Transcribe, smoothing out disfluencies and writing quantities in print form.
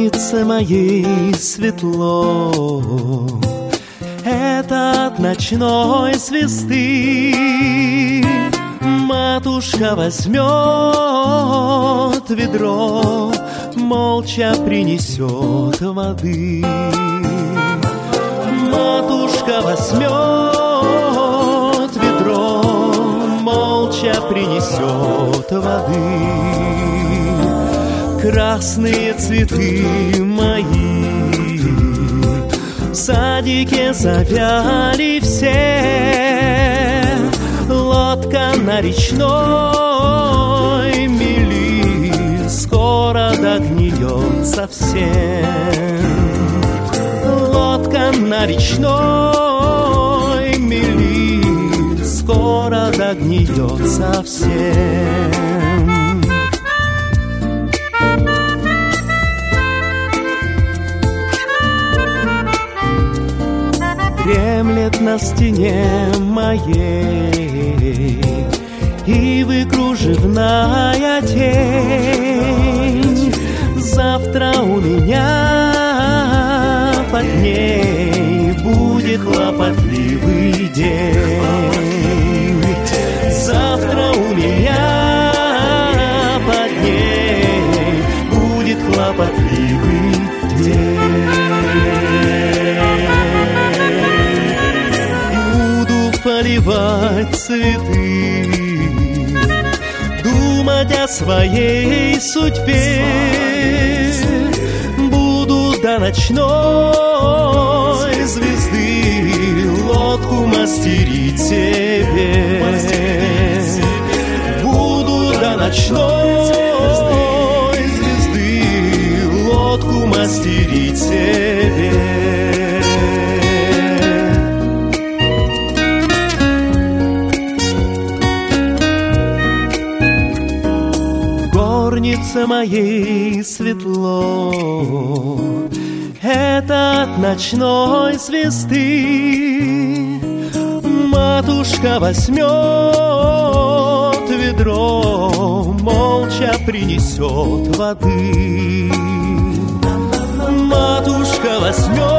горнице моей светло, это от ночной звезды. Матушка возьмет ведро, молча принесет воды. Матушка возьмет ведро, молча принесет воды. Красные цветы мои в садике завяли все. Лодка на речной мели скоро догниет совсем. Лодка на речной мели скоро догниет совсем. Дремлет на стене моей ивы кружевная тень. Завтра у меня под ней будет хлопотливый день. Завтра у меня под ней будет хлопотливый день. Поливать цветы, думать о своей судьбе. Буду до ночной звезды лодку мастерить себе. Буду до ночной звезды лодку мастерить себе. В горнице моей светло, это от ночной звезды. Матушка возьмет ведро, молча принесет воды. Матушка возьмет